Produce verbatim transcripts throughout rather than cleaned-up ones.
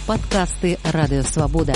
Падкасты Радыёвабода.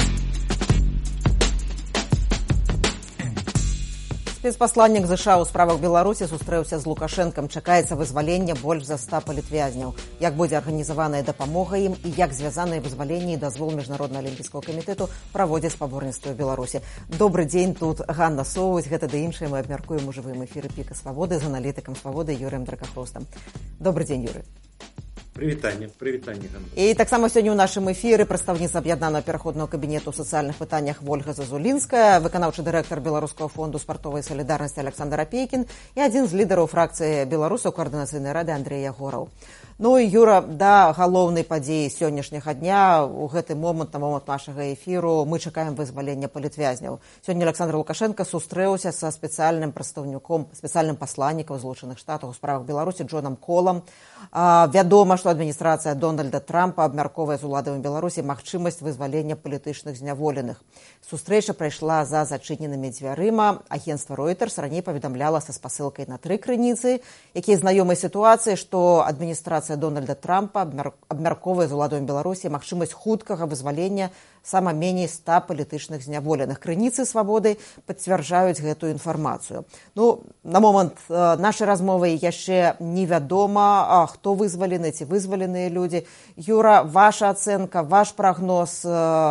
Спецпасланнік ЗША ў справах Беларусі сустрэўся з Лукашэнкам. Чакаецца вызвалення больш за ста палітвязняў. Як будзе арганізаваная дапамога ім і як звязаныя вызваленні і дазвол Міжнароднага алімпійскага камітэту праводзяць спаборніцтва ў Беларусі. Добры дзень, тут Ганна Соўваць. Гэта да іншае мы абмяркуем у жывым эфіры Піка Свабоды з аналітыкам Свабоды Юрыем Дракахростам. Добры дзень, Юрый. Прывітанне, прывітанне. І таксама сёння ў нашым эфіры прадстаўніца аб'яднанага пераходнага кабінету ў сацыяльных пытаннях Вольга Зазулінская, выканаўчы дырэктар Беларускага фонду спартовай салідарнасці Александр Апейкін і адзін з лідараў фракцыі беларусаў каардынацыйнай рады Андрэй Ягораў. Ну і, Юра, да галоўнай падзеі сённяшняга дня, у гэты момант, на момант нашага эфіру, мы чакаем вызвалення палітвязняў. Сёння Александр Лукашенко сустрэўся са спецыяльным прадстаўніком, спецыяльным пасланнікам Злучаных Штатаў у справах Беларусі Джонам Колам. А, вядома, што адміністрацыя Дональда Трампа абмяркоўвае з уладамі Беларусі магчымасць вызвалення палітычных зняволеных. Сустрэча прайшла за зачыненымі дзвярыма. Агенцтва Reuters раней паведамляла са спасылкай на тры крыніцы, якія знаёмыя сітуацыі, што адміністрацыя Дональда Трампа абмяркоўвае з уладамі Беларусі магчымасць хуткага вызвалення сама меней ста палітычных зняволеных. Крыніцы Свабоды пацвярджаюць гэтую інфармацыю. Ну, на момант э, нашай размовы яшчэ невядома, а, хто вызвалены, ці вызваленыя людзі. Юра, ваша ацэнка, ваш прагноз, э,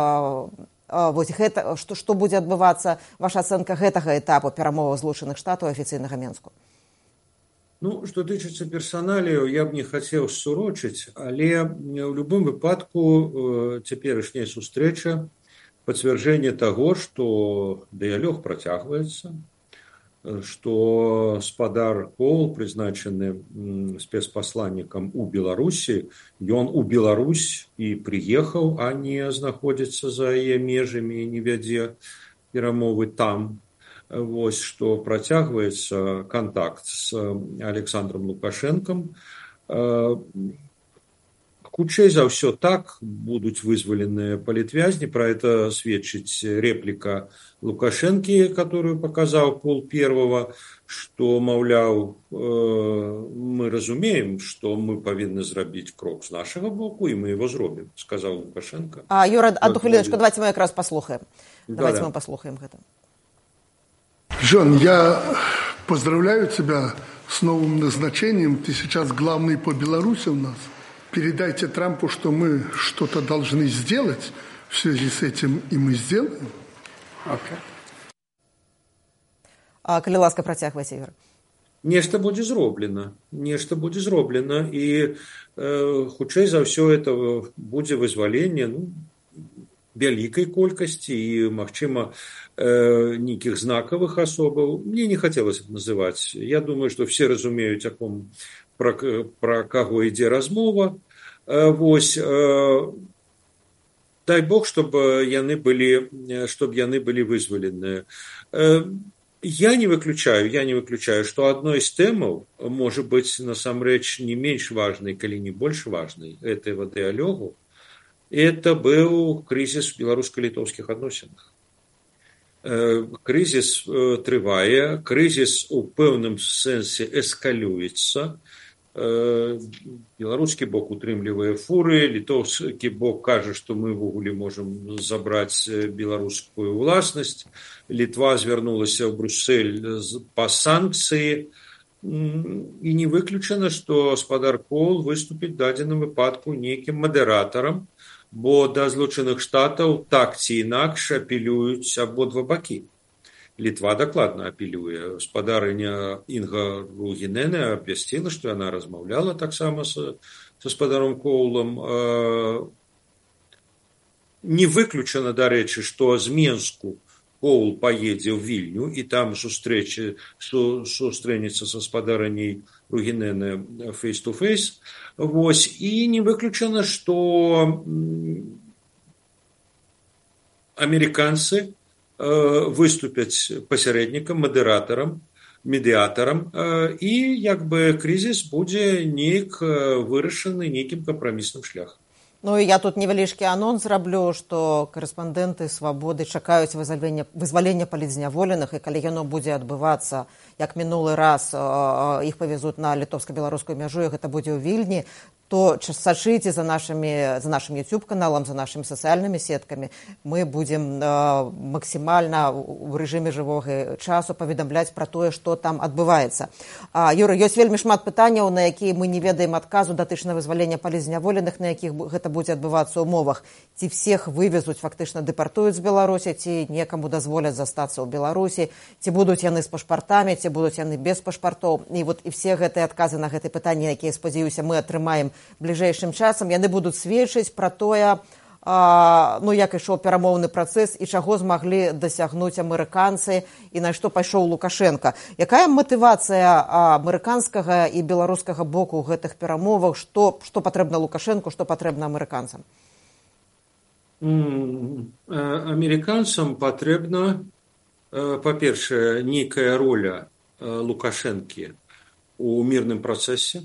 э, вось гэта, што, што будзе адбывацца, ваша ацэнка гэтага этапу перамоваў Злучаных Штатаў афіцыйнага Менску? Ну, што тычыцца персаналію, я б не хацеў сурочыць, але ў любым выпадку цяперашняя сустрэча пацвярджэнне таго, што дыялог працягваецца, што спадар Кол, прызначаны спецпасланнікам у Беларусі, ён у Беларусь і прыехаў, а не знаходзіцца за яе межамі і не вядзе перамовы там. Вось, што працягваецца кантакт з Александром Лукашэнкам. Хутчэй за ўсё так будуць вызваленыя палітвязні. Пра гэта сведчыць рэпліка Лукашэнкі, которую паказаў Пол Первого, што, маўляў, мы разумеем, што мы павінны зрабіць крок з нашага боку, і мы его зробім, сказаў Лукашенко. А, Юра, одну хвилиночку, давайте мы якраз паслухаем. Давайте Да-да. мы паслухаем гэта. Жан, я поздравляю тебя с новым назначением. Ты сейчас главный по Беларуси у нас. Передайте Трампу, что мы что-то должны сделать в связи с этим, и мы сделаем. Okay. А, калі ласка, працягвайце, Юра. Нешта будзе зроблена, нешта будзе зроблена, і э, хутчэй за ўсё это будзе вызваленне, ну, вялікай колькасці і, магчыма, э, нейкіх знакавых асобаў. Мне не хацелася б называць. Я думаю, што все разумеюць, о ком, пра, пра каго ідзе размова. Э, вось, э, дай Бог, щоб яны былі, чтоб яны былі вызваленыя. Э, я не выключаю, я не выключаю, што адной з тэмаў можа быць насамрэч не менш важнай, калі не больш важнай гэтага дыялогу. Это был кризис в белорусско-литовских отношениях. Кризис трывае, кризис у пэўным сэнсе эскалюецца. Беларускі бок утрымлівае фуры, літоўскі бок кажа, што мы ўвогуле можам забраць беларускую ўласнасць. Літва звярнулася ў Брюссель па санкцыі. І не выключана, што спадар Кол выступіць в дадзеным выпадку нейкім мадэратарам, бо да Злучаных Штатаў так ці інакш апелююць абодва бакі. Літва дакладна апелюе. Спадарыня Інга Ругінене абвясціла, што яна размаўляла таксама са, са спадаром Коулам. Не выключана, дарэчы, што з Менску Коул поедзе ў Вільню і там сустрэчы, су, сустрэнецца са спадарыняй Ругінене face-to-face. Вось, і не выключана, што амерыканцы выступяць пасярэднікам, мадэратарам, медыятарам, і як бы крызіс будзе нейк вырашаны нейкім кампрамісным шляхам. Ну і я тут невялічкі анонс зраблю, што корэспандэнты Свабоды чакаюць вызвалення, вызвалення палітзняволеных, і калі яно будзе адбывацца, як мінулы раз іх павезуць на літоўска-беларускую мяжу, і гэта будзе ў Вільні, то сачыце за нашими, за нашим YouTube-каналом, за нашими социальными сетками. Мы будем э, максимально в режиме живого часу паведамляць пра тое, што там адбываецца. А, Юрый, ёсць вельмі шмат пытанняў, на якія мы не ведаем адказу датычна вызвалення палізняволеных, на якіх гэта будзе адбывацца ў умовах. Ці всех вывезуць, фактычна дэпартуюць з Беларусі, ці некаму дазволяць застацца ў Беларусі, ці будуць яны з пашпартамі, ці будуць яны без пашпартоў. І вот і все гэтыя адказы на гэтыя пытанні, якія, спадзяюся, мы атрымаем бліжэйшым часам, яны будуць сведчыць пра тое, а, ну, як ішоў перамоўны працэс і чаго змаглі дасягнуць амерыканцы і на што пайшоў Лукашенко. Якая матывацыя амерыканскага і беларускага боку ў гэтых перамовах, што, што патрэбна Лукашенку, што патрэбна амерыканцам? Амерыканцам патрэбна, па-першае, нейкая роля Лукашэнкі у мірным працэсе.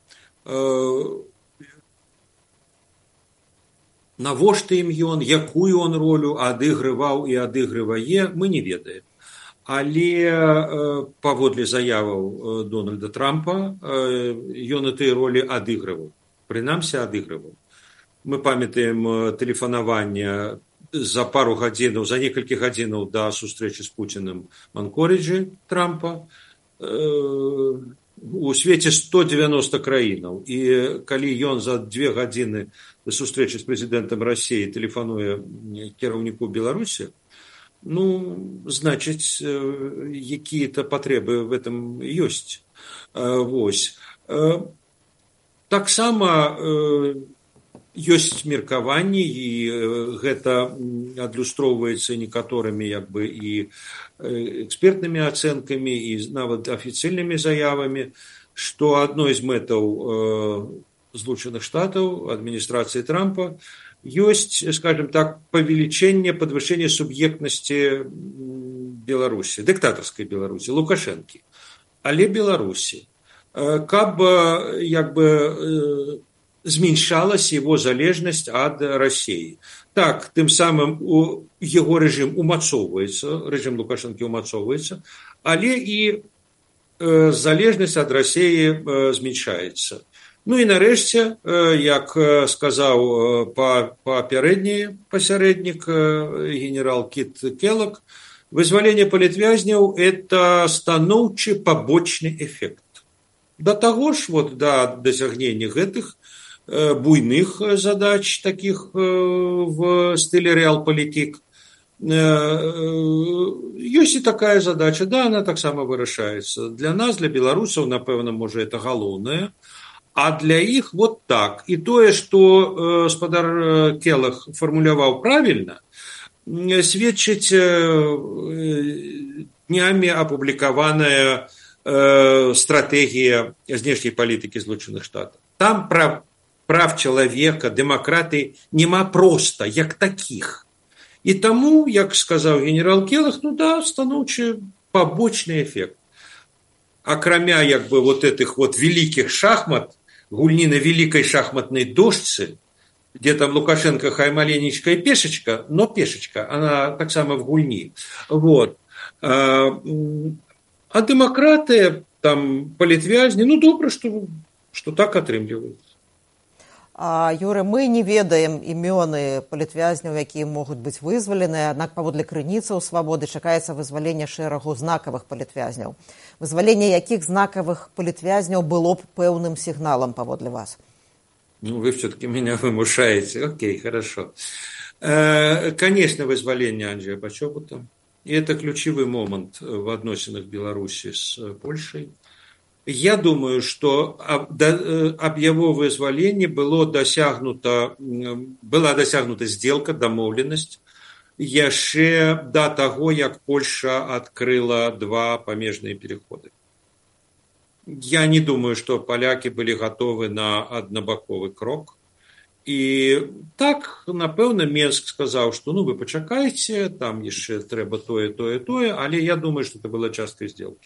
Навошта ім ён, якую он ролю адыгрываў і адыгрывае, мы не ведаем. Але паводле заяваў Дональда Трампа ён і тыя ролі адыгрываў, прынамсі адыгрываў. Мы памятаем тэлефанаванне за пару гадзінаў, за некалькі гадзінаў да сустрэчы з Пуціным в Анкориджы Трампа. У свеце сто дзевяноста краінаў. І калі ён за две гадзіны да сустрэчы з прэзідэнтам Расіі тэлефануе кіраўніку Беларусі, ну, значыць, якія-то патрэбы в этом ёсць. Вось. Таксама ёсць меркаванні, і гэта адлюстроўваецца некаторымі як бы і экспертнымі ацэнкамі, і нават афіцыйнымі заявамі, што адной з мэтаў Злучаных Штатаў, адміністрацыі Трампа, ёсць, скажем так, павелічэнне, падвышэнне суб'ектнасці Беларусі, дыктатарскай Беларусі, Лукашэнкі, але Беларусі, каб як бы зменшалась его залежнасць ад Расіі. Так, тым самым у яго рэжым умацоўваецца, рэжым Лукашэнкі умацоўваецца, але і э, залежнасць ад Расіі э, зменшаецца. Ну і нарэшце, э, як сказаў папярэдні пасярэднік э, генерал Кіт Келлог, вызваленне палітвязняў – это станоўчы пабочны эфект. Да таго ж, вот, да дасягнення гэтых буйных задач, таких в стиле реалполитик. Ёсць і такая задача, да, она таксама вырашаецца. Для нас, для беларусаў, напэўна, можа, это галоўнае, а для іх вот так. І тое, што гаспадар Келлог фармуляваў правільна, сведчыць днямі апублікаваная стратэгія знешняй палітыкі Злучаных Штатаў. Там пра прав чалавека, дэмакратыі няма проста, як такіх. І таму, як сказаў генерал Келлог, ну да, станоўчы пабочны эфект. Акрамя, як бы, вот этих вот великих шахмат, гульні на великой шахматной дошцы, где там Лукашенко, хай маленечка и пешечка, но пешечка, она так само в гульні. Вот. А, а дэмакратыя, там, палітвязні, ну, добра, што, што так атрымліваецца. А, Юры, мы не ведаем імёны палітвязняў, якія могуць быць вызвалены, аднак паводле крыніцаў свабоды чакаецца вызваленне шэрагу знакавых палітвязняў. Вызваленне якіх знакавых палітвязняў было б пэўным сігналам паводле вас? Ну, вы все-таки меня вымушаете. Окей, хорошо. Э, конечно, вызволение Анджея Почобута. И это ключевой момент в отношениях Беларуси с Польшей. Я думаю, что об, об его вызволении было досягнута, была досягнута сделка, домовленность, яшчэ до того, как Польша открыла два памежные переходы. Я не думаю, что поляки были готовы на однобоковый крок. И так, напэўна, Менск сказал, что ну вы почакайте, там яшчэ трэба тое, тое, тое, але я думаю, что это была часткай сделки.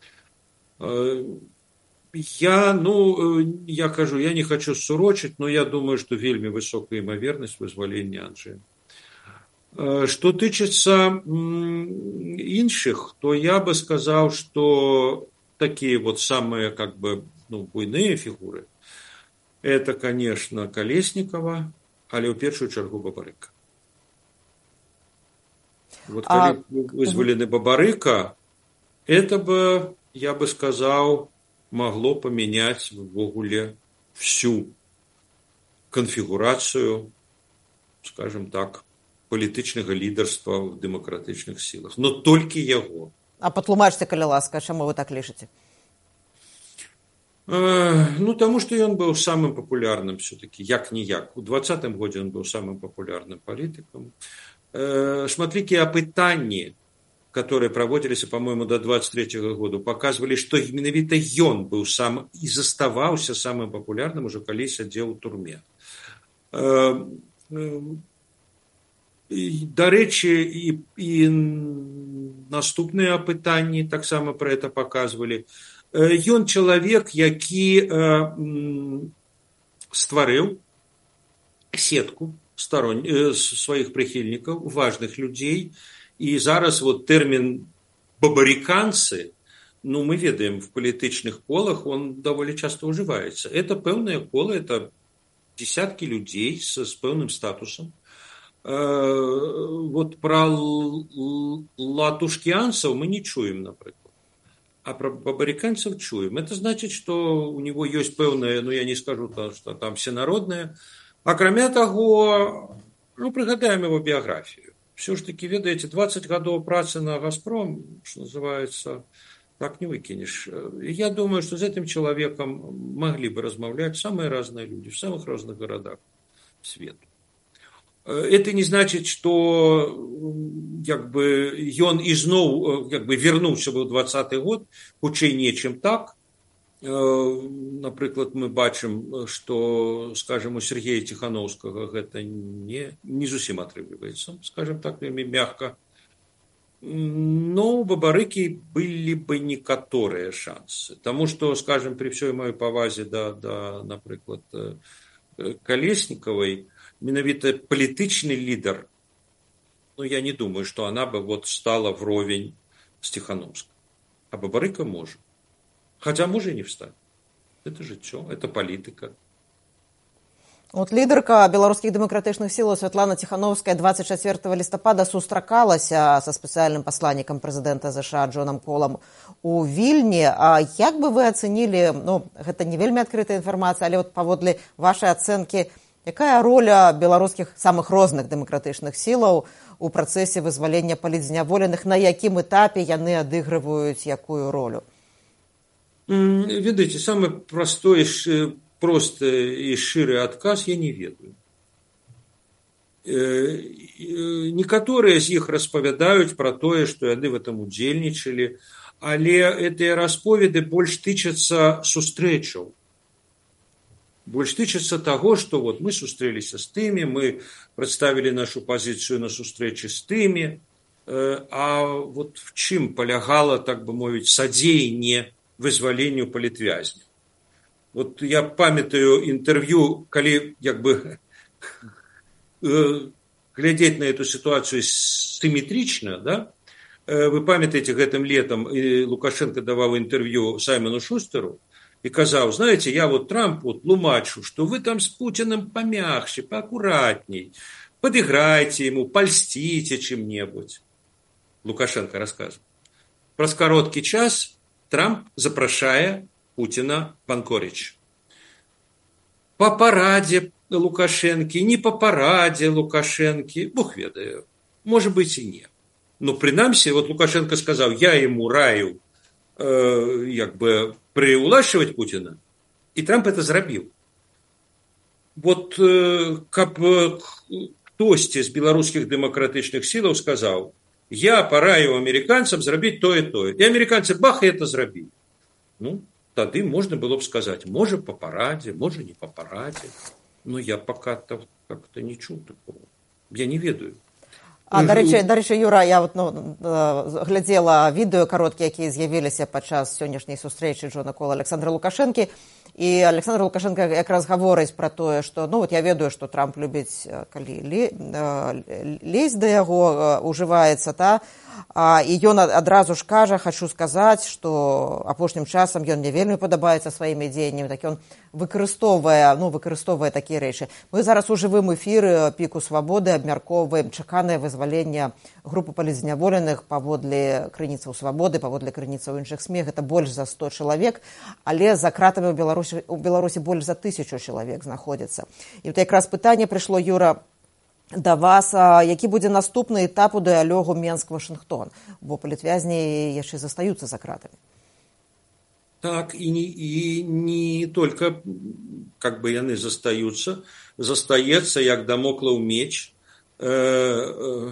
Я, ну, я кажу, я не хочу сурочить, но я думаю, что вельмі высокая имоверность вызволения Анджея. Что тычыцца іншых, то я бы сказал, что такие вот самые, как бы, ну, буйные фигуры, это, конечно, Колесникова, але ў першую чаргу Бабарыка. Вот калі а... вызвалены Бабарыка, это бы, я бы сказал, могло поменять ввогуле всю конфигурацию, скажем так, палітычнага лідарства в дэмакратычных сілах. Но толькі яго. А патлумачце, калі ласка, чаму вы так лічыце? Э, ну, таму што ён быў самым папулярным все-таки, як-ніяк. У двадцатым годзе ён быў самым папулярным палітыкам. Э, шматлікія апытанні, которые проводились, по-моему, до двадцать третьего года, показывали, что менавіта ён быў сам і заставаўся самым папулярным, ужо калі сядзеў у турме. Э, э, Дарэчы, і, і наступныя апытанні таксама пра гэта паказвалі. Ён чалавек, які стварыў сетку старон... сваіх прыхільнікаў, важных людзей, і зараз вот тэрмін бабарыканцы, ну, мы ведаем, в палітычных колах он даволі часто ўжываецца. Это пэўнае кола, это десятки людей с, с пэўным статусам. Вот про латушкианцев мы не чуем, например, а про бабарыканцев чуем. Это значит, что у него есть пэўное, ну я не скажу, что там всенародное. Акрамя того, ну пригадаем его биографию. Все ж таки, ведаете, двадцать годов працы на «Газпром», что называется, так не выкинешь. Я думаю, что с этим человеком могли бы размовлять самые разные люди в самых разных городах света. Это не значит, что как бы ён ізноў как бы вернуўся бы ў двадцаты год, хутчэй нечым так. Напрыклад, мы бачым, что, скажем, у Сергея Тихановскага гэта не, не зусім атрымліваецца, скажем так, вельмі мягка. Но у Бабарыкі былі бы некаторыя шансы. Таму што, скажем, при всёй маёй павазе да, да, напрыклад, Колесниковой, менавіта палітычны лідар, ну, я не думаю, что она бы вот стала вровень с Тихановским. А Бабарыка может. Хотя может и не встать. Это жыццё, это политика. От лідарка беларускіх дэмакратычных сілаў Святлана Тихановская двадцать чацвёртага лістапада сустракалася са спецыяльным пасланнікам прэзідэнта ЗША Джонам Полам у Вільні. А як бы вы ацэнілі, ну, гэта не вельмі адкрытая інфармацыя, але вот паводле вашай ацэнкі, якая роля беларускіх самых розных дэмакратычных сілаў у працэсе вызвалення палітзняволеных, на якім этапе яны адыгрываюць якую ролю? Ведаеце, самы простой, просты і шчыры адказ я не ведаю. Некаторыя з іх распавядаюць пра тое, што яны в этом удзельнічалі, але гэтыя расповеды больш тычацца сустрэчаў. Больш тычацца таго, што вот мы сустрэліся з тымі, мы прадставілі нашу пазіцыю на сустрэчы з тымі, а вот в чым палягала, так бы мовіць, садзеянне вызваленню палітвязня. Вот я памятаю интервью, калі як бы глядзець на эту ситуацию симметрично, да? Вы памятаете, гэтым летом Лукашенко давал интервью Саймону Шустеру и казал, знаете, я вот Трампу тлумачу, что вы там с Путиным помягче, поаккуратней, подыграйте ему, польстите чем-нибудь. Лукашенко рассказывал. Праз кароткі час Трамп запрашае Путина в Анкоридж. По параде Лукашенки, не по параде Лукашенки, Бог ведае, может быть и не. Но принамсі, вот Лукашенко сказал, я ему раю э, як бы приулашивать Путина, и Трамп это зрабіў. Вот э, каб хтосьці з беларускіх дэмакратычных сілаў сказал, я параю американцам зрабіць тое, тое. И американцы бах, и это зрабілі. Ну, тады можно было бы сказать, может по параде, может не по параде. Но я пока как-то не чуў такого. Я не ведаю. А, дарэчы, дарэчы, Юра, я вот, ну, глядзела відэо кароткія, якія з'явіліся падчас сённяшняй сустрэчы Джона Кола Александра Лукашэнкі, і Александр Лукашенко якраз гаворыць пра тое, што, ну, вот я ведаю, што Трамп любіць, калі лезть да яго ўжываецца, та, І ён адразу ж кажа, хочу сказаць, што апошнім часам ён мне вельмі падабаецца сваімі дзеяннямі, так ён выкарыстоўвае, ну, выкарыстоўвае такія рэчы. Мы зараз у жывым эфіры Піку Свабоды абмяркоўваем чаканае вызваленне групы палітзняволеных паводле крыніцаў Свабоды, паводле крыніцаў іншых СМЕ. Гэта больш за сто чалавек, але за кратамі ў Беларусі, у Беларусі больш за тысячу чалавек знаходзіцца. І вот якраз пытанне прыйшло, Юра, да вас, які будзе наступны этап у дыялогу Менск-Вашынгтон, бо палітвязні яшчэ застаюцца за кратамі. Так, и не, и не только как бы яны застаются, застаецца, як дамоклаў меч, э, э,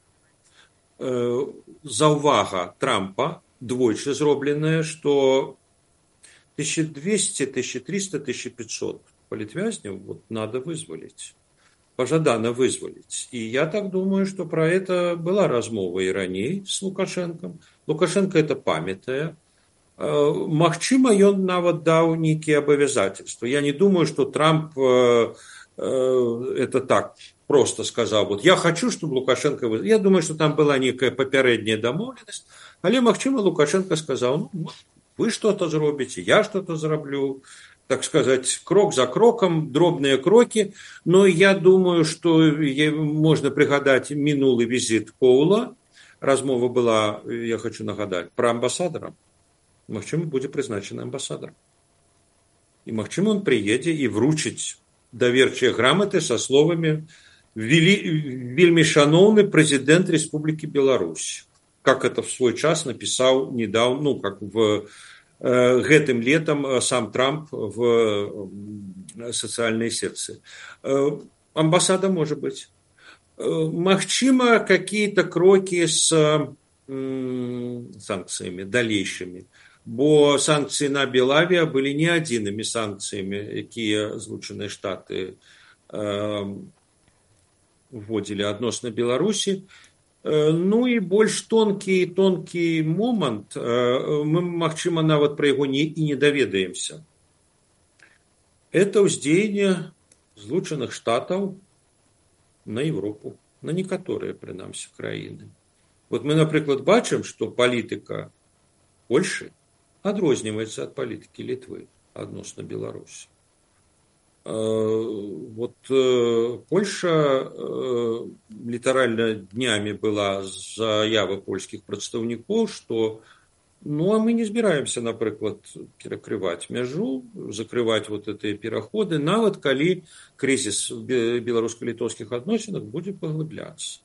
э, заўвага Трампа, двойчы зробленая, что тысяча двести, тысяча триста, тысяча пятьсот палітвязняў вот, надо вызволить. Пожадано вызволить. И я так думаю, что про это была размова и раней с Лукашенком. Лукашенко это памятае. Магчыма, ён нават даў нейкія абавязательства. Я не думаю, что Трамп э, э, это так просто сказал. Вот я хочу, чтобы Лукашенко вызволил. Я думаю, что там была некая попередняя домовленность. Але магчыма, Лукашенко сказал, ну, вы что-то зробите, я что-то зраблю. Так сказать, крок за кроком, дробные кроки. Но я думаю, что можно пригадать минулый визит Коула. Размова была, я хочу нагадать, про амбассадора. Магчыма, будзе прызначаны амбассадар. И магчыма, он приедзе и вручыць даверчыя граматы со словами «Вельмі шановны президент Республики Беларусь». Как это в свой час написал недавно, ну, как в... гэтым летом сам Трамп в социальной сетцы. Амбассада может быть. Магчыма, какие-то кроки с санкциями дальнейшими. Бо санкции на Белавия были не адзінымі санкциями, якія Злучаныя Штаты вводили адносна Беларусі. Ну и больш тонкий тонкий момант, мы, магчыма, нават пра яго не, і не даведаемся. Это ўздзеянне Злучаных Штатаў на Европу, на некаторыя, прынамсі, краіны. Вот мы, напрыклад, бачым, што палітыка Польшы адрозніваецца ад палітыкі Літвы адносна Беларусі. Вот Польша літаральна днями была заява польскіх прадстаўнікоў, што ну а мы не збіраемся, напрыклад, перакрываць мяжу, закрываць вот эти пераходы, нават калі крызіс беларуска-літоўскіх адносінах будзе паглыбляцца.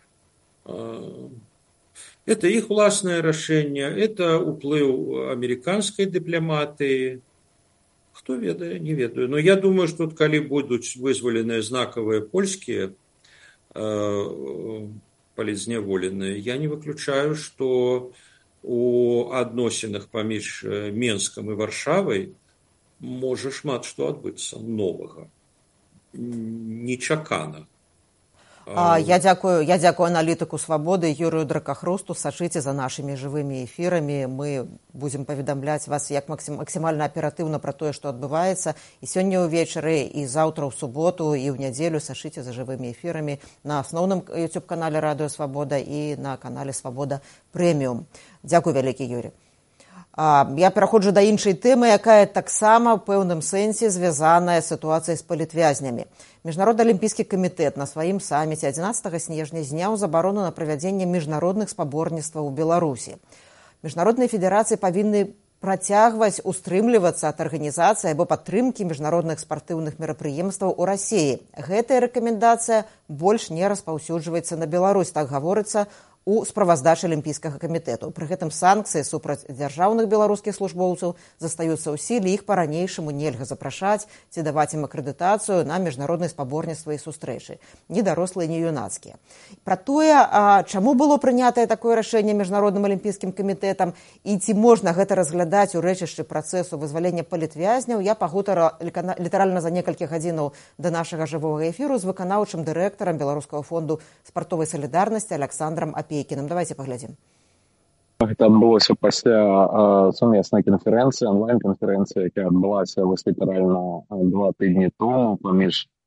Это их уласнае рашэнне, это уплыў амерыканскай дыпламатыі. Кто ведае, не ведаю. Но я думаю, что тут, калі будуць вызволеныя знакавыя польскія э, палітзняволеныя, я не выключаю, что у адносінах паміж Менскам і Варшавай можа шмат што адбыцца новага, нечакана. А, я дзякую, я дзякую аналітыку Свабоды Юрыю Дракахрусту. Сачыце за нашымі жывымі эфірамі. Мы будзем паведамляць вас як максим, максімальна аператыўна пра тое, што адбываецца. І сёння ўвечары, і заўтра ў суботу, і ў нядзелю сачыце за жывымі эфірамі на асноўным YouTube-канале Радыё Свабода і на канале Свабода Прэміум. Дзякуй вялікі, Юрий. Я пераходжу да іншай тэмы, якая таксама ў пэўным сэнсе звязаная з сітуацыяй з палітвязнямі. Міжнародны алімпійскі камітэт на сваім саміце адзінаццатага снежня зняў забарону на правядзенне міжнародных спаборніцтваў у Беларусі. Міжнародныя федэрацыі павінны працягваць устрымлівацца ад арганізацыі або падтрымкі міжнародных спартыўных мерапрыемстваў у Расіі. Гэтая рэкамендацыя больш не распаўсюджваецца на Беларусь, так гаворыцца у справаздачы алімпійскага камітэту. Пры гэтым санкцыі супраць дзяржаўных беларускіх службоўцаў застаюцца ў сіле, іх па-ранейшаму нельга запрашаць ці даваць ім акрэдытацыю на міжнародныя спаборніцтвы і сустрэчы, ні дарослыя, ні юнацкія. Пра тое, а, чаму было прынятае такое рашэнне міжнародным алімпійскім камітэтам і ці можна гэта разглядаць у рэчышчы працэсу вызвалення палітвязняў, я пагутарыла літаральна за некалькі гадзінаў да нашага жывога эфіру з выканаўчым дырэктарам Беларускага фонду спартовай салідарнасці Александром Апейкіным. Давайте паглядзім. Гэта адбылося пасля сумеснай канферэнцыі, онлайн-канферэнцыі, якая адбылася вось літаральна два тыдні тому паміж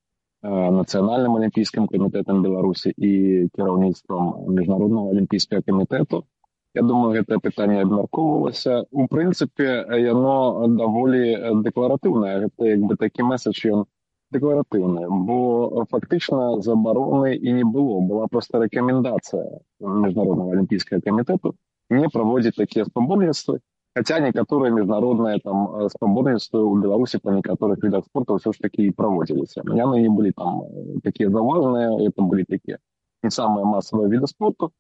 Нацыянальным алімпійскім камітэтам Беларусі і кіраўніцтвам міжнароднага алімпійскага камітэту. Я думаю, гэтае пытанне абмяркоўвалася. У прынцыпе, яно даволі дэкларатыўнае. Гэта як бы такі месседж, ён дэкларатыўны, бо фактычна забароны і не было. Была проста рэкамендацыя міжнароднага алімпійскага камітэту не праводзіць такія спаборніцтвы, хаця некаторыя міжнародныя там спаборніцтвы ў Беларусі па некаторых відах спорту ўсё ж такі і праводзіліся. Яны не былі там такія заўважныя, это былі такія не самыя масавыя віды спорту.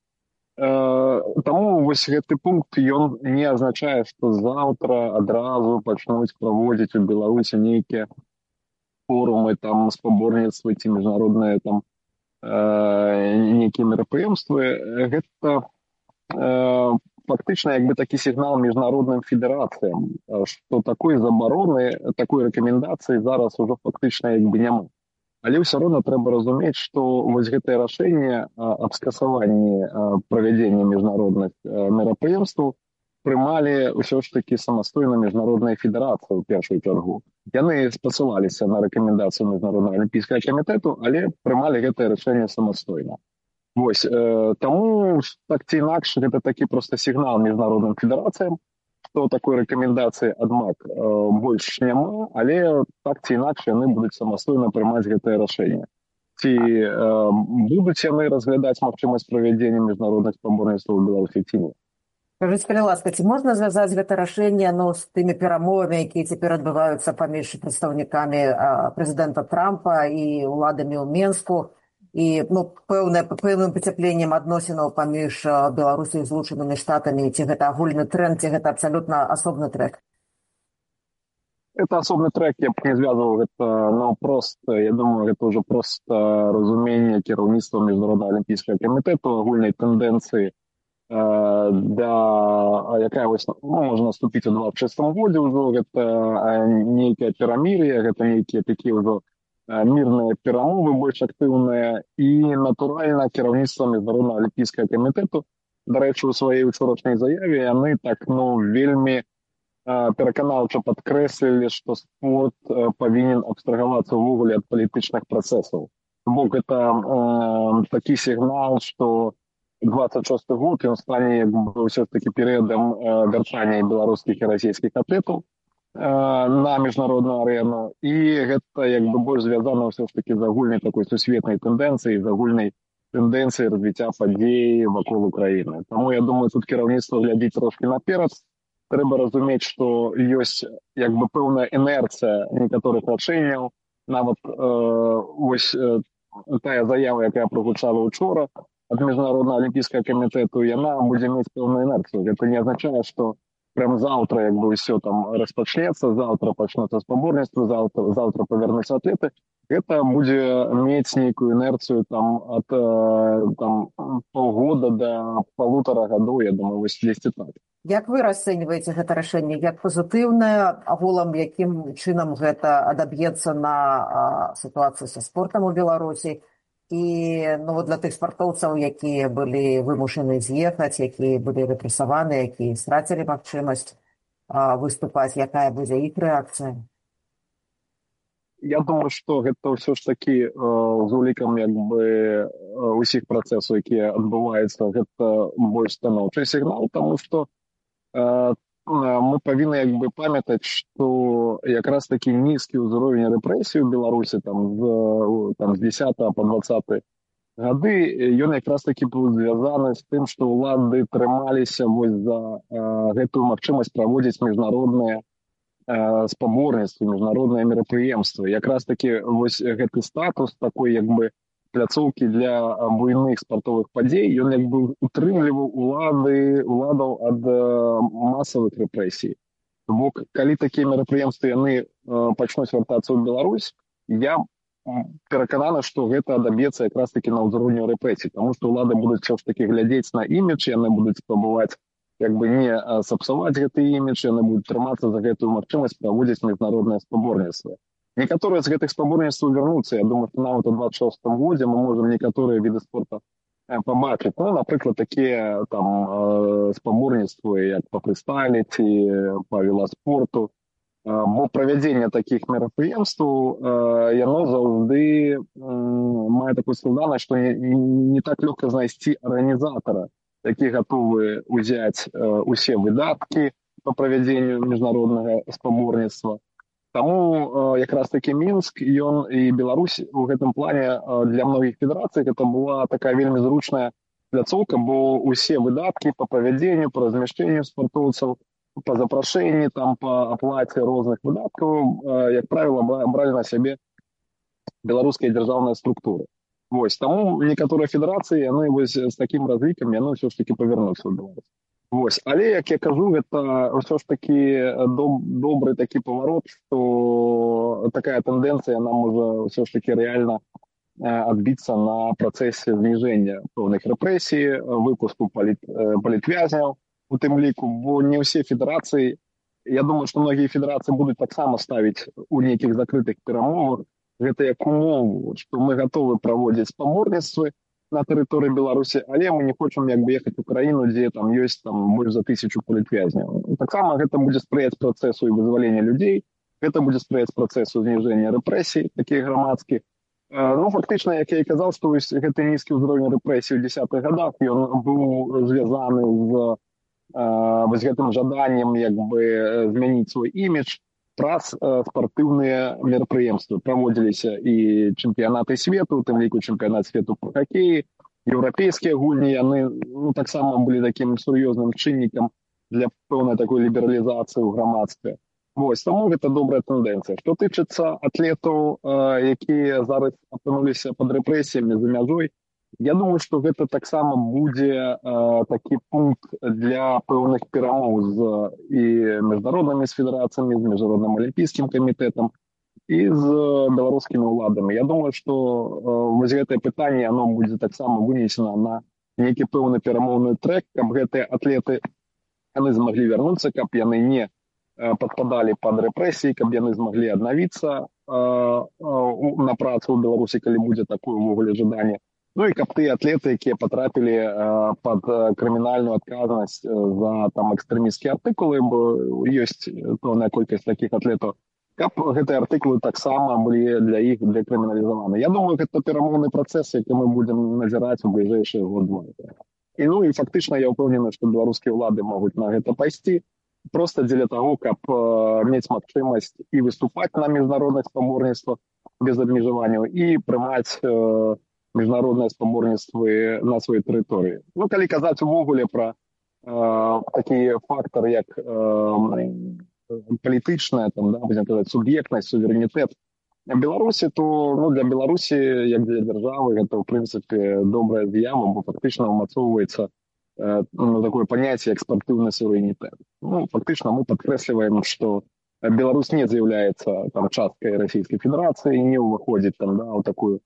Таму вось гэты пункт, ён не азначае, што заўтра адразу пачнуць праводзіць у Беларусі нейкія форумы, там спаборніцтвы ці міжнародныя там нейкія мерапрыемствы. Гэта фактычна як бы такі сігнал міжнародным федэрацыям, што такой забароны, такой рэкамендацыі зараз ужо фактычна як бы няма. Але ўсё роўна трэба разумець, што вось гэтае рашэнне аб скасаванні правядзення міжнародных мерапрыемстваў прымалі ўсё ж такі самастойна міжнародная федэрацыя ў першую чаргу. Яны спасылаліся на рэкамендацыю міжнароднага алімпійскага камітэту, але прымалі гэтае рашэнне самастойна. Вось, таму так ці інакш гэта такі проста сігнал міжнародным федэрацыям, што такой рэкамендацыі адмак больш няма, але так ці інакш яны будуць самастойна прымаць гэтае рашэнне. Ці будуць яны разглядаць магчымасць правядзення міжнародных спаборніцтваў у Беларусі ці не? Скажыце, калі ласка, ці можна звязаць гэта рашэнне ну, з тымі перамовамі, якія цяпер адбываюцца паміж прадстаўнікамі прэзідэнта Трампа і ўладамі ў Менску, і ну, пэўне, пэўным пацяпленнем адносінаў паміж Беларусі і Злучанымі Штатамі, ці гэта агульны тренд, ці гэта абсалютна асобны трек? Это асобны трек, я б не звязваў гэта, ну, проста, я думаю, гэта ўжо проста разуменне кіраўніцтва міжнароднага алімпійскага камітэту, агульнай тэндэнцыі, да, якая вось, ну, можна наступіць у двадцять шестым годзе ўжо, гэта нейкая перамір'е, гэта нейкія такія ўжо мірныя перамовы больш актыўныя, і натуральна кіраўніцтва міжнароднага алімпійскага камітэту, дарэчы, у сваёй учорашняй заяве яны так ну вельмі пераканаўча падкрэслілі, што спорт павінен абстрагавацца ўвогуле ад палітычных працэсаў. Бо гэта э, такі сігнал, што двадцать шесты год ён стане як бы ўсё ж такі перыядам вяртання беларускіх і расійскіх атлетаў на міжнародную арену, і гэта як бы больш звязана ўсё ж такі з агульнай такой сусветнай тэндэнцыяй, з агульнай тэндэнцыяй развіцця падзей вакол Украіны. Таму я думаю, тут кіраўніцтва глядзіць трошкі наперад. Трэба разумець, што ёсць як бы пэўная інерцыя некаторых рашэнняў. Нават э, вось э, тая заява, якая прагучала учора ад міжнароднага алімпійскага камітэту, яна будзе мець пэўную інерцыю. Гэта не азначае, што прям завтра як бы ўсё там распачнецца, завтра пачнуцца спаборніцтвы, завтра, завтра павернуцца атлеты. Гэта будзе мець нейкую інерцыю там ад там паўгода да палутара гадоў, я думаю, вось дзесьці так. Як вы расцэньваеце гэта рашэнне? Як пазітыўнае, агулам якім чынам гэта адаб'ецца на а, сітуацыі са спортам у Беларусі? І ну, вот для тых спартоўцаў, якія былі вымушаны з'ехаць, якія былі рэпрэсаваны, якія страцілі магчымасць а, выступаць, якая будзе іх рэакцыя? Я думаю, што гэта ўсё ж такі э, з улікам як бы усіх працэсаў, якія адбываюцца, гэта больш станоўчы сігнал, таму што э, мы павінны як бы памятаць, што якраз такі нізкі ўзровень рэпрэсій у Беларусі там з, там, з дзесятага па дваццаты гады, ён якраз такі быў звязаны з тым, што ўлады трымаліся вось за э, гэтую магчымасць праводзіць міжнародныя э, спаборніцтвы, міжнародныя мерапрыемствы. Якраз такі вось гэты статус такой як бы пляцоўкі для буйных спартовых падзей, ён як бы утрымліваў улады, уладаў ад масавых рэпрэсій. Бо калі такія мерапрыемствы яны пачнуць вяртацца ў Беларусь, я перакананы, што гэта адаб'ецца якраз такі на ўзроўню рэпрэсій, таму што ўлады будуць ўсё ж такі глядзець на імідж, яны будуць спрабаваць як бы не сапсаваць гэты імідж, яны будуць трымацца за гэтую магчымасць праводзіць міжнародныя спаборніцтвы. Некаторыя з гэтых спаборніцтваў вярнуцца. Я думаю, што нават у двадцать шестым годзе мы можам некаторыя віды спорта пабачыць. Ну, напрыклад, такія там спаборніцтвы, як па фрыстайле ці па веласпорту, Бо правядзенне такіх мерапрыемстваў яно заўжды мае такую складанасць, што не, не так лёгка знайсці арганізатара, які гатовы ўзяць усе выдаткі па правядзенню міжнароднага спаборніцтва. Таму якраз такі Мінск, ён і Беларусь у гэтым плане для многіх федэрацый гэта была такая вельмі зручная пляцоўка, бо ўсе выдаткі па правядзенню, па размяшчэнню спартоўцаў, по запрошению, там, по оплате разных выдатков, как правило, брали на себе белорусские державные структуры. Вот. Тому некоторые федерации, они с таким развитием, они все ж таки повернутся в Беларусь. Вот. Але, как я кажу, это все ж таки доб добрый такой поворот, что такая тенденция, она может все ж таки реально отбиться на процессе снижения певных репрессий, выпуску полит политвязнів, у тым ліку, бо не ўсе федэрацыі, я думаю, што многія федэрацыі будуць таксама ставіць у нейкіх закрытых перамовах гэта як умову, што мы гатовы праводзіць спаборніцтвы на тэрыторыі Беларусі, але мы не хочам як бы ехаць у краіну, дзе там ёсць там больш за тысячу палітвязняў. Таксама гэта будзе спрыяць працэсу і вызвалення людзей, гэта будзе спрыяць працэсу зніжэння рэпрэсій, такіх грамадскіх. Ну, фактычна, як я і казаў, што гэты нізкі ўзровень рэпрэсій у дзесятых гадах, ён быў звязаны з вось гэтым жаданнем як бы змяніць свой імідж праз спартыўныя мерапрыемствы. Праводзіліся і чэмпіянаты свету, у тым ліку чэмпіянат свету па хакеі, еўрапейскія гульні, яны ну, таксама былі такім сур'ёзным чыннікам для пэўнай такой лібералізацыі ў грамадстве. Вось, таму гэта добрая тэндэнцыя. Што тычыцца атлетаў, якія зараз апынуліся пад рэпрэсіямі за мяжой, я думаю, што гэта таксама будзе э, такі пункт для пэўных перамоў з і міжнароднымі федэрацыямі, з міжнародным алімпійскім камітэтам і з беларускімі ўладамі. Я думаю, што э, вось гэтае пытанне оно будзе таксама вынесена на нейкі пэўны перамоўны трэк, каб гэтыя атлеты яны змаглі вярнуцца, каб яны не э, падпадалі пад рэпрэсіі, каб яны змаглі аднавіцца э, э, на працу ў Беларусі, калі будзе такое ўвогуле жаданне. Ну і каб тыя атлеты, якія патрапілі э, пад крымінальную адказнасць за там экстрэмісцкія артыкулы, бо ёсць пэўная колькасць такіх атлетаў, каб гэтыя артыкулы таксама былі для іх дэкрыміналізаваны. Я думаю, гэта перамоўны працэс, які мы будзем назіраць у бліжэйшыя год-два. І ну і фактычна я ўпэўнены, што беларускія ўлады могуць на гэта пайсці, проста дзеля таго, каб э, мець магчымасць і выступаць на міжнародных спаборніцтвах без абмежаванняў і прымаць э, міжнародныя спаборніцтвы на сваёй тэрыторыі. Ну, калі казаць увогуле пра э, такі фактар, як э, палітычная, там, да, будзем казаць, суб'ектнасць, суверэнітэт Беларусі, то ну, для Беларусі, як для дзяржавы, гэта, ў прынцыпе, добрая з'ява, бо фактычна ўмацоўваецца э, ну, такое паняцце як спартыўны суверэнітэт. Ну, фактычна мы падкрэсліваем, што Беларусь не з'яўляецца там часткай Расійскай Федэрацыі, не ўваходзіць там, да, ў такую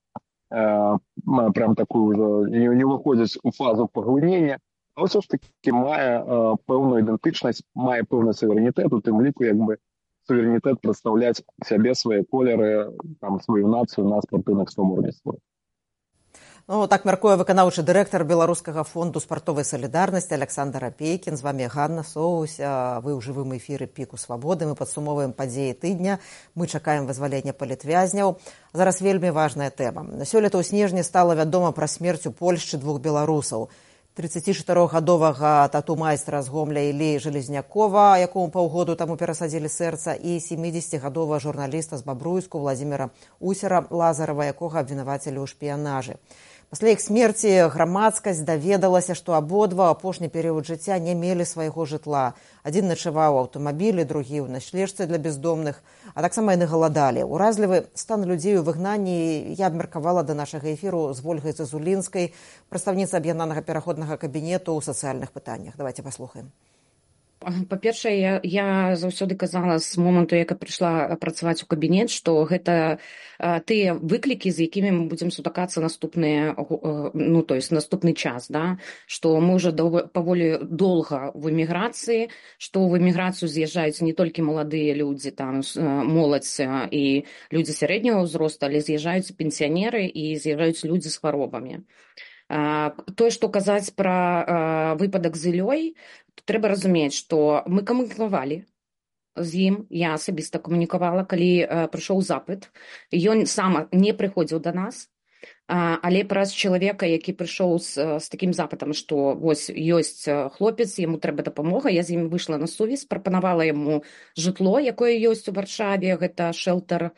прям такую уже не, не выходзіць у фазу паглынення, а ўсё ж таки мае э, пэўную ідэнтычнасць, мае пэўны суверэнітэт, у тым ліку як бы суверэнітэт прадстаўляць сябе, свае колеры, там, сваю нацыю на спартыўных спаборніцтвах. Ну, так мяркуе выканаўчы дырэктар Беларускага фонду спартовай салідарнасці Александр Апейкін. З вамі Ганна Соусь. Вы ў жывым эфіры Піку Свабоды. Мы падсумоўваем падзеі тыдня. Мы чакаем вызвалення палітвязняў. Зараз вельмі важная тэма. Сёлета ў снежні стала вядома пра смерць у Польшчы двух беларусаў. трыццацічатырохгадовага тату-майстра з Гомля Іллі Железнякова, якому паўгоду таму перасадзілі сэрца, і сямідзесяцігадовага журналіста з Бабруйску Владзіміра Усера Лазарава, якога абвінавацілі ў шпіянажы. Пасля іх смерці грамадскасць даведалася, што абодва апошні перыяд жыцця не мелі свайго жытла. Адзін начаваў у аўтамабілі, другі ў начлежцы для бездомных, а таксама яны галадалі. Уразлівы стан людзей у выгнанні я абмеркавала да нашага эфіру з Вольгай Зазулінскай, прадстаўніца аб'яднанага пераходнага кабінету ў сацыяльных пытаннях. Давайте паслухаем. Па-першае, я, я заўсёды казала з моманту, як я прыйшла працаваць у кабінет, што гэта а, тыя выклікі, з якімі мы будзем сутыкацца наступныя, ну, то есть наступны час, да? Што мы ўжо паволі доўга в эміграцыі, што в эміграцыю з'язджаюць не толькі маладыя людзі, там, моладзь і людзі сярэдняга ўзросту, але з'язджаюць пенсіянеры і з'язджаюць людзі з хваробамі. А, тое, што казаць пра а, выпадак з Іллёй, трэба разумець, што мы камунікавалі з ім, я асабіста камунікавала, калі прыйшоў запыт. Ён сам не прыходзіў да нас, але праз чалавека, які прыйшоў з, з такім запытам, што вось ёсць хлопец, яму трэба дапамога, я з ім выйшла на сувязь, прапанавала яму жытло, якое ёсць у Варшаве, гэта шэлтэр,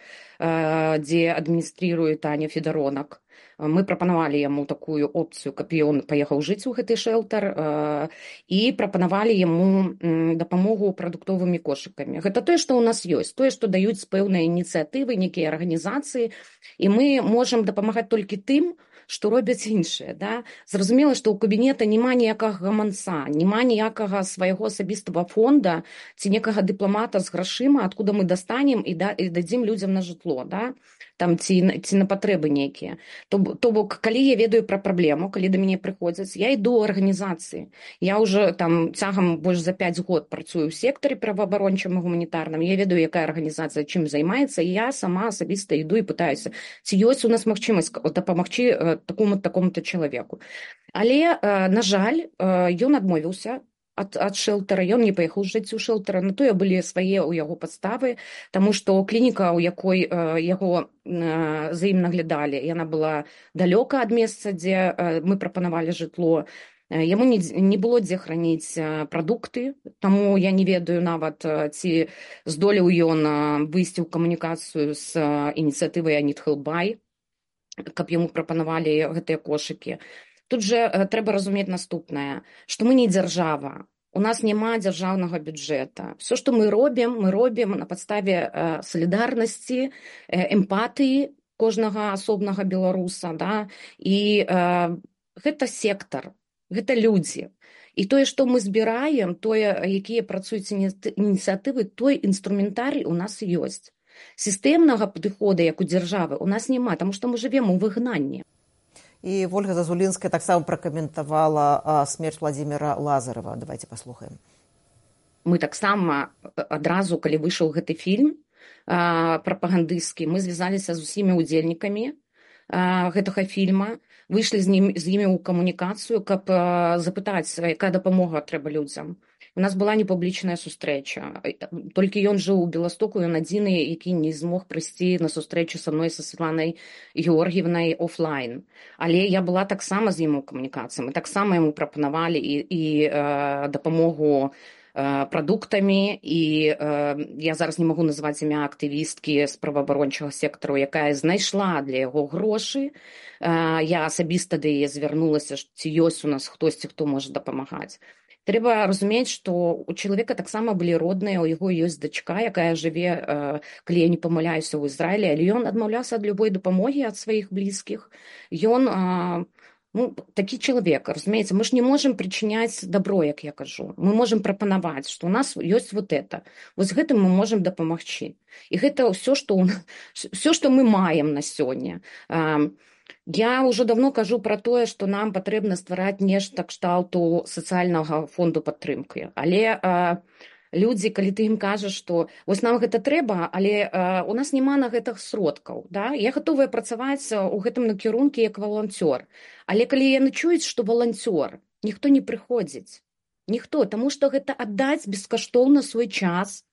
дзе адміністрыруе Таня Федаронак. Мы прапанавалі яму такую опцыю, каб ён паехаў жыць у гэты шэлтэр, і прапанавалі яму дапамогу прадуктовымі кошыкамі. Гэта тое, што ў нас ёсць, тое, што даюць пэўныя ініцыятывы, нейкія арганізацыі, і мы можам дапамагаць толькі тым, што робяць іншыя. Да? Зразумела, што ў кабінета няма ніякага гаманца, няма ніякага свайго асабістага фонда ці некага дыпламата з грашыма, адкуда мы дастанем і, да, і дадзім людзям на жытло, да? Там, ці, ці на патрэбы нейкія. То, то бок, калі я ведаю пра праблему, калі да мяне прыходзяць, я іду ў арганізацыі. Я ўжо там цягам больш за пяць год працую ў сектары праваабарончым і гуманітарным. Я ведаю, якая арганізацыя чым займаецца, і я сама асабіста іду і пытаюся, ці ёсць у нас магчымасць дапамагчы такому такому-то чалавеку. Але, на жаль, ён адмовіўся ад, ад шэлтера, ён не паехаў жыць у шэлтера, на тое былі свае ў яго падставы, таму што клініка, у якой яго за ім наглядалі, яна была далёка ад месца, дзе мы прапанавалі жытло. Яму не, не было дзе храніць прадукты, таму я не ведаю нават, ці здолеў ён выйсці ў камунікацыю з ініцыятывай I Need Help Buy, каб яму прапанавалі гэтыя кошыкі. Тут жа трэба разумець наступнае, што мы не дзяржава, у нас няма дзяржаўнага бюджэта. Все, што мы робім, мы робім на падставе салідарнасці, эмпатыі кожнага асобнага беларуса, да? І э, гэта сектар, гэта людзі. І тое, што мы збіраем, тое, якія працуюць ініцыятывы, той інструментарый у нас ёсць. Сістэмнага падыхода, як у дзяржавы, у нас няма, таму што мы жывем у выгнанні. І Ольга Зазулінская таксама пракаментавала смерць Владзіміра Лазарева. Давайте паслухаем. Мы таксама адразу, калі выйшаў гэты фільм прапагандысцкі, мы звязаліся з усімі удзельнікамі гэтага фільма, выйшлі з, ім, з імі ў камунікацыю, каб запытаць, якая дапамога трэба людзям. У нас была непублічная сустрэча. Толькі ён жыў у Беластоку, ён адзіны, які не змог прыйсці на сустрэчу са мной, са Святланай Георгіевнай офлайн. Але я была таксама з ім у камунікацыі. Мы таксама яму прапанавалі і, і э, дапамогу э, прадуктамі, і э, я зараз не магу называць імя актывісткі з праваабарончага сектару, якая знайшла для яго грошы. Э, я асабіста да яе звярнулася, ці ёсць у нас хтосьці, хто можа дапамагаць. Трэба разумець, што у чалавека таксама былі родныя, у яго ёсць дачка, якая жыве, калі я не памыляюся, ў Ізраілі, але ён адмаўляўся ад любой дапамогі ад сваіх блізкіх. Ён ну, такі чалавек, разумееце, мы ж не можам прычыняць дабро, як я кажу. Мы можам прапанаваць, што ў нас ёсць вот это. Вось гэтым мы можам дапамагчы. І гэта ўсё, што, ўсё, што мы маем на сёння. Я ўжо давно кажу пра тое, што нам патрэбна ствараць нешта кшталту сацыяльнага фонду падтрымкі. Але э, людзі, калі ты ім кажаш, што вось нам гэта трэба, але э, у нас няма на гэтых сродкаў. Да? Я гатовая працаваць у гэтым накірунку як валанцёр. Але калі яны чуюць, што валанцёр, ніхто не прыходзіць. Ніхто, таму што гэта аддаць бескаштоўна свой час,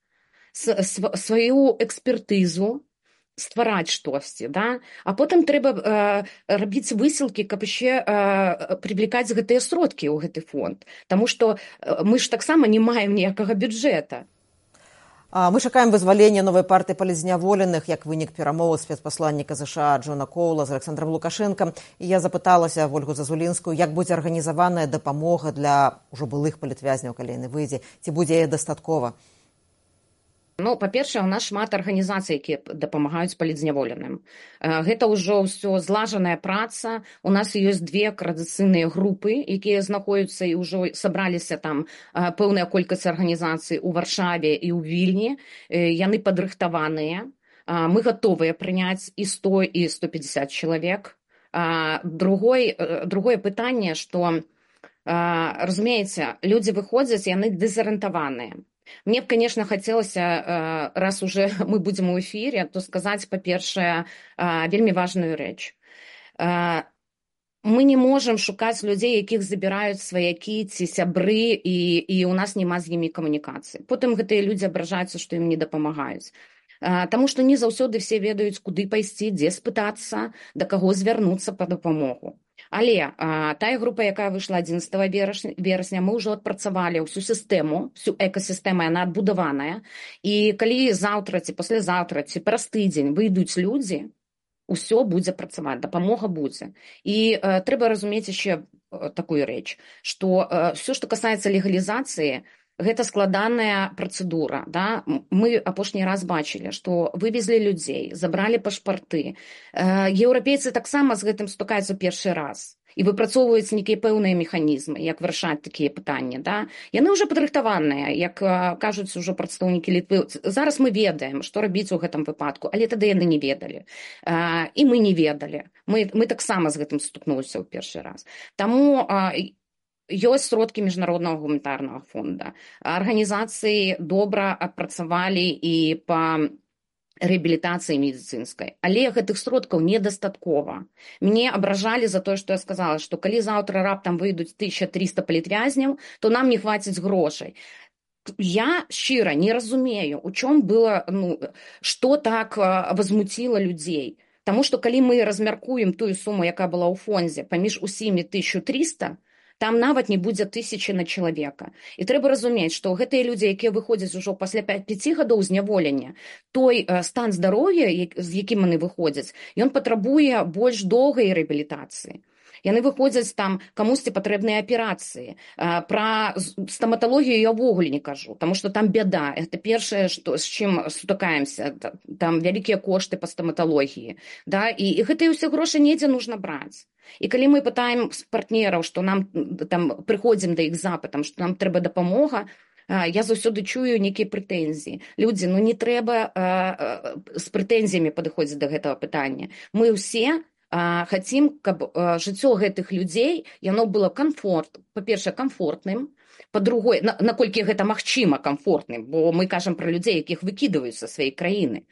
сваю экспертызу, ствараць штосьці, да? А потым трэба э, рабіць высілкі, каб яшчэ э, прывлекаць гэтыя сродкі ў гэты фонд. Таму што э, мы ж таксама не маем ніякага бюджэта. Мы чакаем вызвалення новай партыі палізняволеных як вынік перамовы спецпасланніка ЗША Джона Коула з Александром Лукашенкам. І я запыталася Ольгу Зазулінскую, як будзе арганізаваная дапамога для ўжо былых палітвязняў, калі яны выйдзе, ці будзе яе дастаткова? Ну, па-першае, у нас шмат арганізацый, якія дапамагаюць палітзняволеным. Гэта ўжо ўсё злажаная праца. У нас ёсць две коардынацыйныя групы, якія знаходзяцца і ўжо сабраліся там пэўная колькасць арганізацый у Варшаве і ў Вільні. Яны падрыхтаваныя. Мы гатовыя прыняць і сто, і сто пятьдесят чалавек. Другой, другое пытанне, што, разумееце, людзі выходзяць, яны дэзарыентаваныя. Мне б, конечно, хацелася, раз уже мы будзем у эфире, то сказаць, па-першае, вельмі важную рэч. мы не можам шукаць людзей, якіх забіраюць сваякі ці сябры, і, і ў нас няма з імі камунікацыі. Потым гэтыя людзі абражаюцца, што ім не дапамагаюць. Таму што не заўсёды все ведаюць, куды пайсці, дзе спытацца, да каго звярнуцца па дапамогу. Але а, тая група, якая выйшла адзінаццатага верасня, мы ўжо адпрацавалі ўсю сістэму, всю экасістэму, яна адбудаваная. І калі заўтра ці паслязаўтра ці праз тыдзень выйдуць людзі, усё будзе працаваць, дапамога будзе. І э, трэба разумець яшчэ э, такую рэч, што э, все, што касаецца легалізацыі, гэта складаная працэдура. Да? Мы апошні раз бачылі, што вывезлі людзей, забралі пашпарты. Еўрапейцы таксама з гэтым стукаюцца першы раз і выпрацоўваюць нейкія пэўныя механізмы, як вырашаць такія пытанні. Да? Яны ўжо падрыхтаваныя, як кажуць ужо прадстаўнікі Літвы. Зараз мы ведаем, што рабіць у гэтым выпадку, але тады яны не ведалі. І мы не ведалі. Мы, мы таксама з гэтым стукнуліся ў першы раз. Таму ёсць сродкі міжнароднага гуманітарнага фонда. Арганізацыі добра адпрацавалі і па рэабілітацыі медыцынскай. Але гэтых сродкаў недастаткова. Мне абражалі за тое, што я сказала, што калі заўтра раптам выйдуць тысяча трыста палітвязняў, то нам не хваціць грошай. Я шчыра не разумею, у чым было, ну, што так возмутіла людзей. Таму што калі мы размяркуем тую суму, якая была ў фондзе, паміж усімі тысяча трыста, там нават не будзе тысячы на чалавека. І трэба разумець, што гэтыя людзі, якія выходзяць ужо пасля пяці гадоў зняволення, той стан здароўя, з якім яны выходзяць, ён патрабуе больш доўгай рэабілітацыі. Яны выходзяць там, камусьці патрэбныя аперацыі. Пра стаматалогію я ўвогуле не кажу, таму што там бяда. Гэта першае, што, з чым сутыкаемся. Там вялікія кошты па стаматалогіі. Да? І, і гэтыя ўсе грошы недзе нужна браць. І калі мы пытаем з партнераў, што нам там прыходзім да іх запытам, што нам трэба дапамога, я заўсёды чую нейкія прэтэнзіі. Людзі, ну не трэба з прэтэнзіямі падыходзіць да гэтага пытання. Мы ўсе хацім, каб жыццё гэтых людзей, яно было комфорт, па-першае, комфортным, па-другое, наколькі гэта магчыма комфортным, бо мы кажам пра людзей, якіх выкідваюць са сваёй краіны.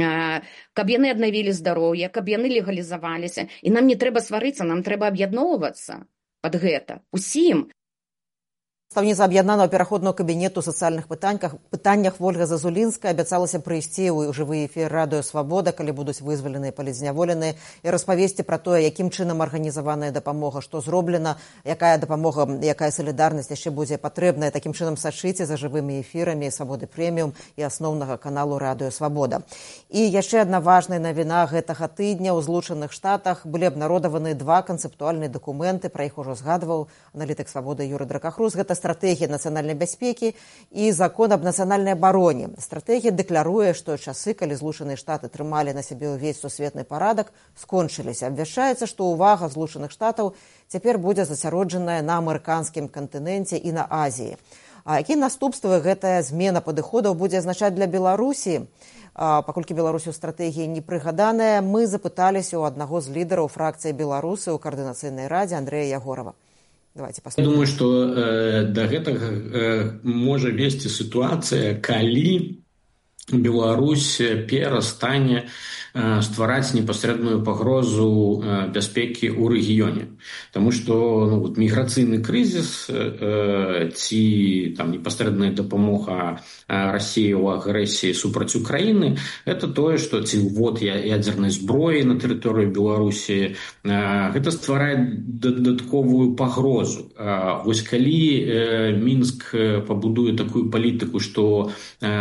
Каб яны аднавілі здароўе, каб яны легалізаваліся. І нам не трэба сварыцца, нам трэба аб'ядноўвацца пад гэта. Усім. Прадстаўніца аб'яднанага пераходнага кабінету сацыяльных пытаннях, пытаннях Вольга Зазулінская абяцалася прыйсці ў жывы эфір радыё «Свабода», калі будуць вызваленыя палітзняволеныя, і распавесці пра тое, якім чынам арганізаваная дапамога, што зроблена, якая дапамога, якая салідарнасць яшчэ будзе патрэбная. Такім чынам сачыце за жывымі эфірамі «Свабоды прэміум» і асноўнага каналу радыё «Свабода». І яшчэ адна важная навіна гэтага тыдня. У Злучаных Штатах былі абнародаваны два канцэптуальныя дакументы, пра іх ужо згадваў аналітык «Свабоды» Юрый Дракахрус. Гэта стратегія нацыянальнай бяспекі і закон аб нацыянальнай абароне. Стратегія дэкларуе, што часы, калі Злучаныя Штаты трымалі на сябе ўвесь сусветны парадак, скончыліся. Абвяшчаецца, што ўвага Злучаных Штатаў цяпер будзе засяроджаная на амерыканскім кантыненце і на Азіі. А якія наступствы гэтая змена падыходаў будзе азначаць для Беларусі? Паколькі Беларусі ў стратэгіі не прыгаданая, мы запыталіся ў аднаго з лідараў фракцыі беларусы ў каардынацыйнай радзе Андрэя Ягорова. Давайте Я думаю, што э, да гэтага э, можа весці сітуацыя, калі Беларусь перастане э, ствараць непасрэдную пагрозу э, бяспекі ў рэгіёне. Таму што ну, вот, міграцыйны крызіс э, ці там, непасрэдная дапамога э, Расіі ў агрэсіі супраць Украіны – гэта тое, што ці ввод ядзернай зброі на тэрыторыю Беларусі, э, гэта стварае дадатковую пагрозу. Э, вось калі э, Мінск пабудуе такую палітыку, што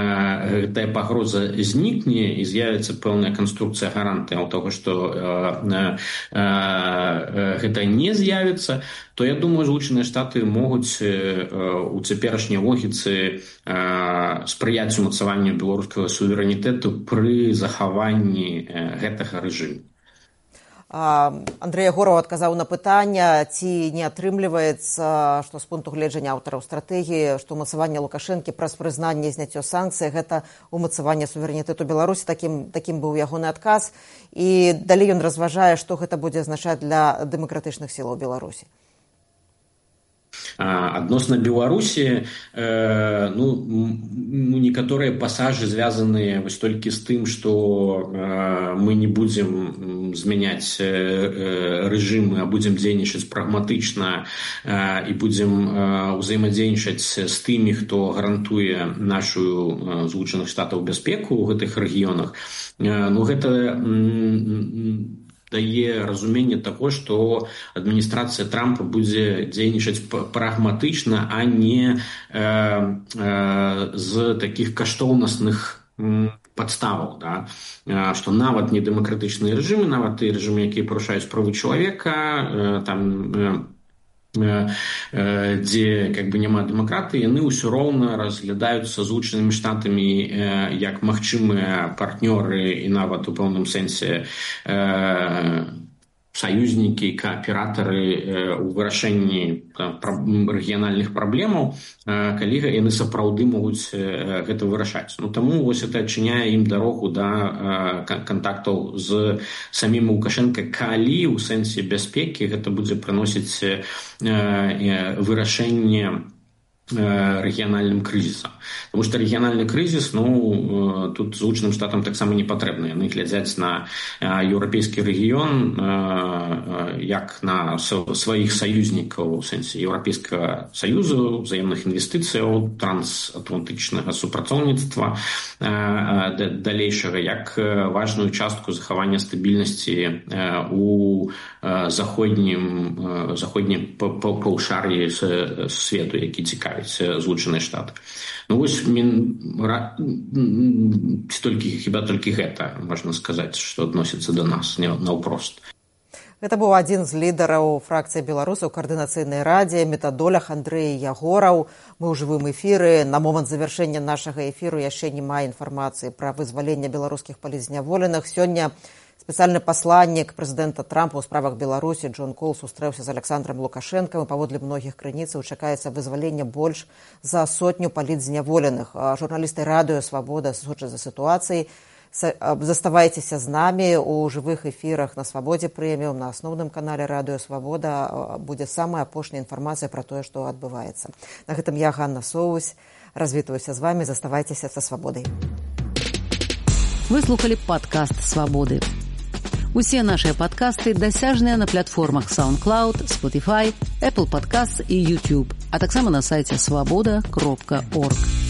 э, гэтая пагроза знікне і з'явіцца пэўная канструкцыя гарантыяў таго, што э, э, э, гэта не з'явіцца, то я думаю, Злучаныя Штаты могуць э, у цяперашняй логіцы э, спрыяць умацаванню беларускага суверэнітэту пры захаванні э, гэтага рэжыму. Андрэй Ягораў адказаў на пытанне, ці не атрымліваецца, што з пункту гледжання аўтараў стратэгіі, што умацаванне Лукашэнкі праз прызнанне і зняццё санкцый – гэта умацаванне суверэнітэту Беларусі. Такім, такім быў ягоны адказ. І далей ён разважае, што гэта будзе азначаць для дэмакратычных сілаў Беларусі. Адносна Беларусі, ну, некаторыя пасажы звязаныя вось толькі з тым, што мы не будзем змяняць рэжымы, а будзем дзейнічаць прагматычна і будзем ўзаемадзейнічаць з тымі, хто гарантуе нашу Злучаных Штатаў бяспеку ў гэтых рэгіёнах. Ну, гэта дае разуменне таго, што адміністрацыя Трампа будзе дзейнічаць прагматычна, а не э, э, з такіх каштоўнасных падставаў, да? Што нават недэмакратычныя рэжымы, нават тыя рэжымы, якія парушаюць правы чалавека, э, там э, дзе как бы няма дэмакратыі, яны ўсё роўна разглядаюцца Злучанымі Штатамі як магчымыя партнёры і нават у пэўным сэнсе саюзнікі, кааператары ў вырашэнні рэгіянальных праблемаў, калі яны сапраўды могуць гэта вырашаць. Ну, таму вось это адчыняе ім дарогу да кантактаў з самім Лукашенко, калі ў сэнсе бяспекі гэта будзе прыносіць вырашэнне рэгіянальным крызісам. Тому што рэгіянальны крызіс, ну, тут Злучаным Штатам таксама не патрэбны. Яны глядзяць на еўрапейскі рэгіён як на сваіх саюзнікаў у сэнсе Еўрапейскага саюзу, взаемных інвестыцыяў, трансатлантычнага супрацоўніцтва далейшага, як важную частку захавання стабільнасці у заходнім заходнім паўшар'і свету, які цікаві Злучаныя Штаты. Ну вось толькі хіба толькі гэта можна сказаць, што адносіцца да нас наўпрост. Гэта быў адзін з лідараў фракцыі беларусаў каардынацыйнай радзе метадолях Андрэй Ягораў. Мы ў жывым эфіры. На момант завяршэння нашага эфіру яшчэ не мае інфармацыі пра вызваленне беларускіх палітзняволеных. Сёння спецыяльны пасланнік прэзідэнта Трампа ў справах Беларусі Джон Кол сустрэўся з Александром Лукашэнкам, і паводле многіх крыніцаў чакаецца вызваленне больш за сотню палітзняволеных. Журналісты радыё «Свабода» сочаць за сітуацыяй. Заставайцеся з намі у жывых эфірах на Свабодзе прэміум, на асноўным канале радыё «Свабода» будзе самая апошняя інфармацыя пра тое, што адбываецца. На гэтым я, Ганна Соусь, развітваюся з вамі. Заставайцеся са Свабодай. Вы слухалі падкаст «Свабоды». Усе нашыя падкасты дасяжныя на платформах SoundCloud, Spotify, Apple Podcasts і YouTube, а таксама на сайце свабода кропка орг.